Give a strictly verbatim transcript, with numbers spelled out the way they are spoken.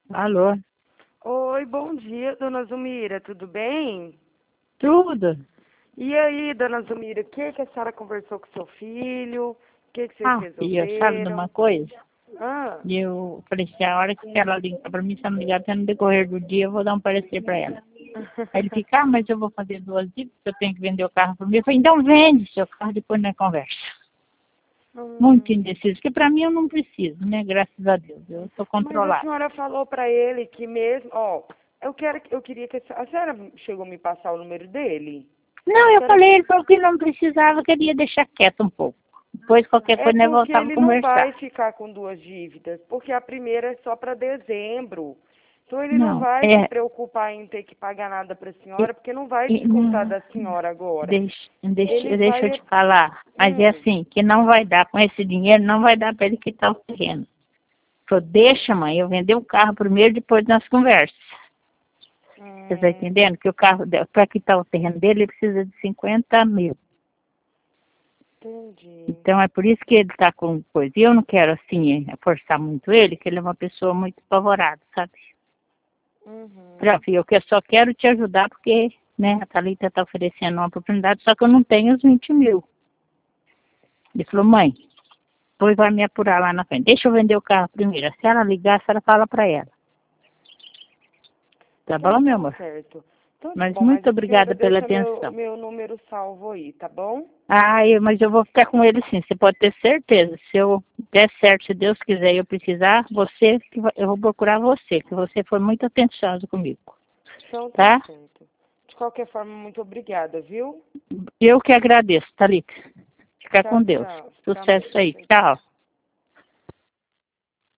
Alô? Oi, bom dia, dona Zumira, tudo bem? Tudo? E aí, dona Zumira, o que, que a senhora conversou com seu filho? O que, que vocês Ah, filha, sabe de uma resolveram? coisa? Ah, Eu falei assim, a hora que ela ligar pra mim, se ela me ligar até no decorrer do dia, eu vou dar um parecer pra ela. Aí ele fica, ah, mas eu vou fazer duas dívidas, eu tenho que vender o carro pra mim. Eu falei, então vende seu carro, depois nós conversa. Muito hum, indeciso, porque pra mim eu não preciso, né? Graças a Deus, eu tô mas a controlada. senhora falou pra ele que mesmo, ó, eu quero, eu queria que a senhora, a senhora chegou a me passar o número dele? Não, A eu senhora, falei, ele falou que não precisava, queria deixar quieto um pouco. Depois qualquer é coisa nós porque voltava a ele não vai conversar. ficar com duas dívidas, porque a primeira é só para dezembro. Então ele não Não, vai se é, preocupar em ter que pagar nada para a é, senhora, porque não vai é descontar não, da senhora agora. Deixa, deixa, Ele deixa eu vai. te falar. Mas é Hum, assim, que não vai dar, com esse dinheiro, não vai dar para ele quitar o terreno. Falou, deixa, mãe, eu vender o carro primeiro, depois nós conversas. Você está hum, entendendo? Que o carro, para quitar o terreno dele, ele precisa de cinquenta mil. entendi. Então é por isso que ele está com coisa. E eu não quero, assim, forçar muito ele, que ele é uma pessoa muito apavorada, sabe? Uhum, Já, filho, eu que- só quero te ajudar porque, né, a Thalita está oferecendo uma oportunidade, só que eu não tenho os vinte mil. Ele falou, mãe, depois vai me apurar lá na frente. Deixa eu vender o carro primeiro. Se ela ligar, a senhora fala para ela. Tá bom, então meu tá amor? certo. Então tá Mas bom, mas muito a senhora obrigada pela deixa meu, atenção. meu número salvo aí, tá bom? Ah, eu, mas eu vou ficar com ele sim. Você pode ter certeza. Se eu der certo, se Deus quiser e eu precisar, você, que vai- eu vou procurar você, que você foi muito atencioso comigo. Então tá Tá? certo. De qualquer forma, muito obrigada, viu? Eu que agradeço, Thalita. Fica Tchau, com Deus. tchau. Fica Sucesso bem. aí. Tchau, tchau. Tchau.